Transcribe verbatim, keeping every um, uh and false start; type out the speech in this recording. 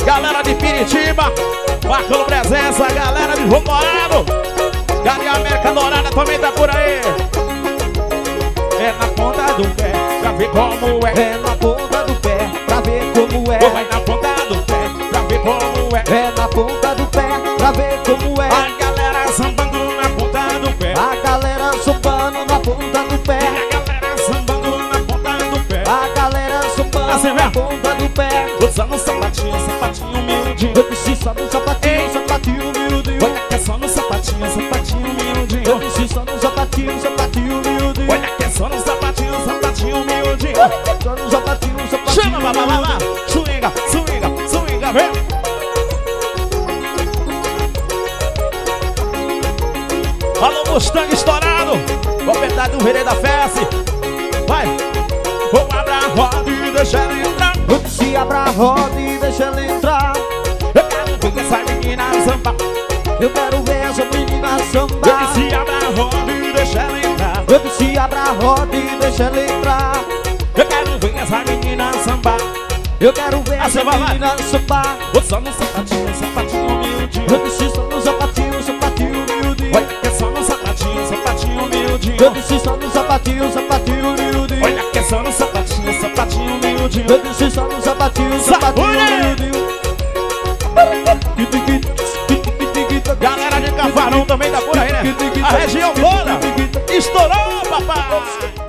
Galera de Piritiba, marcando presença. Galera de João Dourado, Galinha América Dourada também tá por aí. É na ponta do pé, pra ver como é. É na ponta do pé, pra ver como é. Vai na ponta do pé, pra ver como é. É na ponta do pé, pra ver como é. A galera sambando na ponta do pé. A galera sambando na ponta do pé. E a galera sambando na ponta do pé. A galera sambando assim, na ponta do pé. Usando sapatinho, sapatinho humildinho. Eu disse só no sapatinho, sapatinho humildinho. Olha que é só no sapatinho, sapatinho humildinho. Eu disse só no sapatinho, sapatinho humildinho. Olha que é só no sapatinho, sapatinho humildinho. Só no sapatinho, sapatinho. Chama, babá, babá. Swinga, swinga, swinga, vem. Alô, Mustang estourado. Propriedade do Vereda Fest. Vai. Vou abrir a roda e deixa ela entrar. Eu disse abra a roda e deixa ela entrar. Eu quero ver essa menina sambar. Eu quero ver essa menina sambar. Eu disse abra a roda e deixa ela entrar. Eu disse abra a roda e deixa ela entrar. Eu quero ver essa menina sambar. Eu quero ver Ah, essa você vai lá. menina sambar. Vou só no sapatinho, sapatinho humildinho. Eu disse só no sapatinho, sapatinho humildinho. Olha que é só no sapatinho, sapatinho humildinho. Eu disse só no sapatinho, sapatinho humildinho. Olha que é só no sapatinho, sapatinho humildinho. Eu disse só no sapatinho, sapatinho humildinho. Galera de Cavarão também tá por aí, né? A região toda estourou, papai.